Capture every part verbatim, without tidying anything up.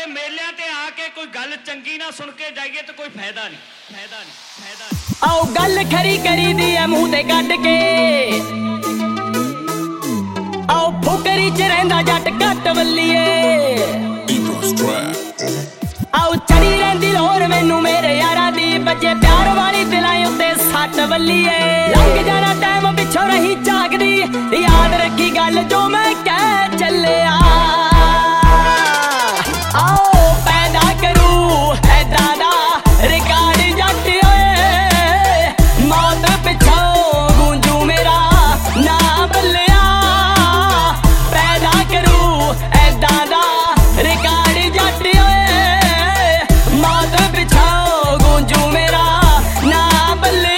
ਮੇਲਿਆਂ ਤੇ ਆ ਕੇ ਕੋਈ ਗੱਲ ਚੰਗੀ ਨਾ ਸੁਣ ਕੇ ਜਾਈਏ ਤਾਂ ਕੋਈ ਫਾਇਦਾ ਨਹੀਂ ਫਾਇਦਾ ਨਹੀਂ ਫਾਇਦਾ ਨਹੀਂ। ਆਓ ਗੱਲ ਖਰੀ ਕਰੀਦੀ ਐ ਮੂੰਹ ਤੇ ਕੱਢ ਕੇ, ਆਓ ਫੁਕਰੀ ਚ ਰਹਿੰਦਾ ਜੱਟ ਘੱਟ ਵੱਲੀਏ, ਆਓ ਚੜੀ ਰਹਿੰਦੀ ਲੋਰ ਮੈਨੂੰ ਮੇਰੇ ਯਾਰਾਂ ਦੀ, ਬੱਜੇ ਪਿਆਰ ਵਾਲੀ ਦਿਲਾਂ ਉੱਤੇ ਸੱਟ ਵੱਲੀਏ। ਲੰਘ ਜਾਣਾ ਟਾਈਮ ਪਿੱਛੋਂ ਰਹੀ ਝਾਕਦੀ, ਯਾਦ ਰੱਖੀ ਗੱਲ ਜੋ ਮੈਂ ਕਹਿ ਚੱਲਿਆ। ਆਓ ਪੈਦਾ ਕਰੂ ਐਦਾਂ ਦਾ ਰਿਕਾਰਡ ਜੱਟ ਓਏ, ਮੌਤ ਪਿੱਛੋਂ ਗੂੰਜੂ ਮੇਰਾ ਨਾਂ ਬੱਲਿਆ। ਪੈਦਾ ਕਰੂ ਐਦਾਂ ਦਾ ਰਿਕਾਰਡ ਜੱਟ ਓਏ, ਮੌਤ ਪਿੱਛੋਂ ਗੂੰਜੂ ਮੇਰਾ ਨਾਂ ਬੱਲਿਆ।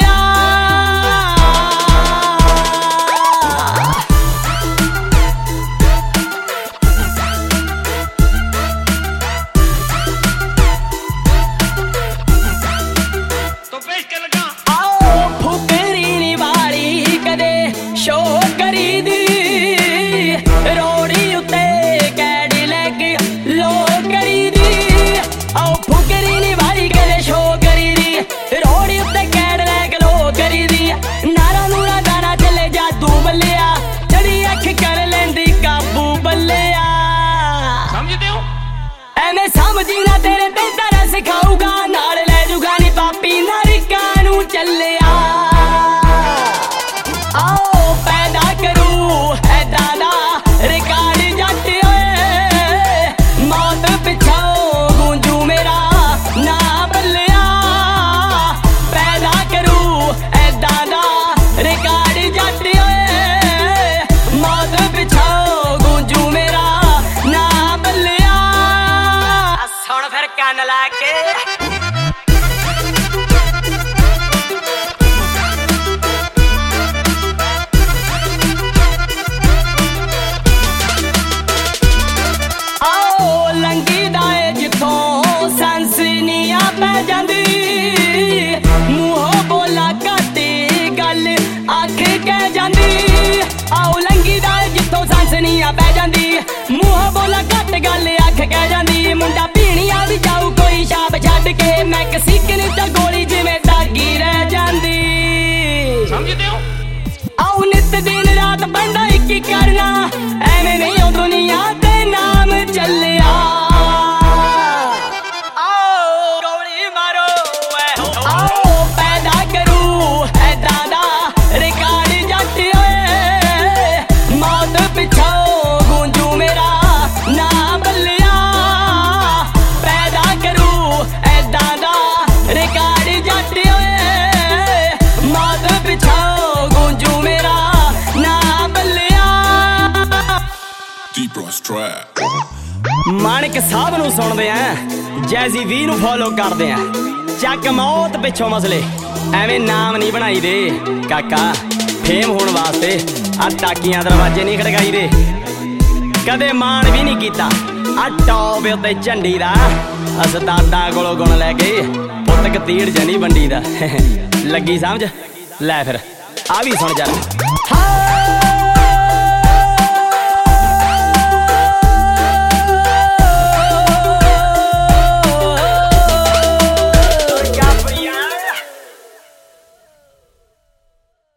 ਸਮਝੀ ਨਾ ਤੇਰੇ ਤੇ ਤਰ੍ਹਾਂ ਸਿਖਾਊਗਾ, ਨਾਲ ਲੈ ਜੂਗਾ ਨੀ ਪਾਪੀ ਨਾਰਿਕਾਂ ਨੂੰ ਚੱਲਿਆ। ਆਓ ਪੈਦਾ ਕਰੂ ਐਦਾਂ ਦਾ ਰਿਕਾਰਡ ਜੱਟ ਓਏ, ਮੌਤ ਪਿੱਛੋਂ ਗੂੰਜੂ ਮੇਰਾ ਨਾਂ ਬੱਲਿਆ। ਪੈਦਾ ਕਰੂ ਐਦਾਂ ਦਾ ਰਿਕਾਰਡ ਜੱਟ ਓਏ, ਮੌਤ ਪਿੱਛੋਂ ਗੂੰਜੂ ਮੇਰਾ ਨਾਂ ਬੱਲਿਆ। ਸੁਣ ਫਿਰ ਕੰਨ ਲਾ ਕੇ ਆਓ ਲੰਗੀ ਦਾ ਏ ਜਿੱਥੋਂ ਸੈਂਸਨੀਆਂ ਪੈ ਜਾਂਦੀ, ਮੂੰਹੋਂ ਬੋਲਾ ਘੱਟ ਗੱਲ ਅੱਖ ਕਹਿ ਜਾਂਦੀ। ਆਓ ਲੰਗੀ ਦਾ ਏ ਜਿੱਥੋਂ ਸੈਂਸਨੀਆਂ ਪੈ ਜਾਂਦੀ, ਮੂੰਹੋਂ ਬੋਲਾ ਘੱਟ ਗੱਲ ਅੱਖ ਕਹਿ ਜਾਂਦੀ। ਮੁੰਡਾ ਪੀਣੀਆਂ ਵੀ ਜਾਊ ਕੋਈ ਸ਼ਾਪ ਛੱਡ ਕੇ, ਮੈਕਸੀਕਨ ਤਾਂ ਗੋਲੀ ਜਿਵੇਂ ਦਾਗੀ ਰਹਿ ਜਾਂਦੀ। ਸਮਝਦੇ ਹੋ? ਆਓ ਨਿੱਤ ਦਿਨ ਰਾਤ ਬੰਦਾ ਇੱਕ ਹੀ ਕਰਨਾ, ਐਵੇਂ ਨਹੀਂ ਉਹ ਦੁਨੀਆ ਤੇ ਨਾਮ ਚੱਲਿਆ। ਆਓ ਗੋਲੀ ਮਾਰੋ ਆਓ ਪੈਦਾ ਕਰੂ ਐਦਾਂ ਦਾ ਰਿਕਾਰਡ ਜੱਟ ਓਏ, ਮੌਤ ਪਿੱਛੋਂ ਗੂੰਜੂ ਮੇਰਾ ਨਾਂ ਬੱਲਿਆ। ਪੈਦਾ ਕਰੂ ਐਦਾਂ ਦਾ ਰਿਕਾਰਡ ਜੱਟ ਓਏ, ਮੌਤ ਪਿੱਛੋਂ ਗੂੰਜੂ ਮੇਰਾ ਨਾਂ ਬੱਲਿਆ। ਮਾਨਕ ਸਾਹਿਬ ਨੂੰ ਸੁਣਦੇ ਆ, ਜੈਜ਼ੀ ਵੀ ਨੂੰ ਫੋਲੋ ਕਰਦੇ ਆ, ਚੱਕ ਮੌਤ ਪਿੱਛੋਂ ਮਸਲੇ, ਐਵੇਂ ਨਾਮ ਨਹੀਂ ਬਣਾਈ ਦੇ ਕਾਕਾ। ਫੇਮ ਹੋਣ ਵਾਸਤੇ ਆ ਟਾਕੀਆਂ ਦਰਵਾਜ਼ੇ ਨਹੀਂ ਖੜਕਾਈ ਦੇ, ਕਦੇ ਮਾਣ ਵੀ ਨਹੀਂ ਕੀਤਾ ਆ ਟੌਪ ਉੱਤੇ ਝੰਡੀ ਦਾ। ਉਸਤਾਦਾਂ ਕੋਲੋਂ ਗੁਣ ਲੈ ਕੇ ਪੁੱਤ ਕਤੀੜ ਜਨੀ ਵੰਡੀ ਦਾ। ਲੱਗੀ ਸਮਝ? ਲੈ ਫਿਰ ਆ ਵੀ ਸੁਣ ਜਰਾ।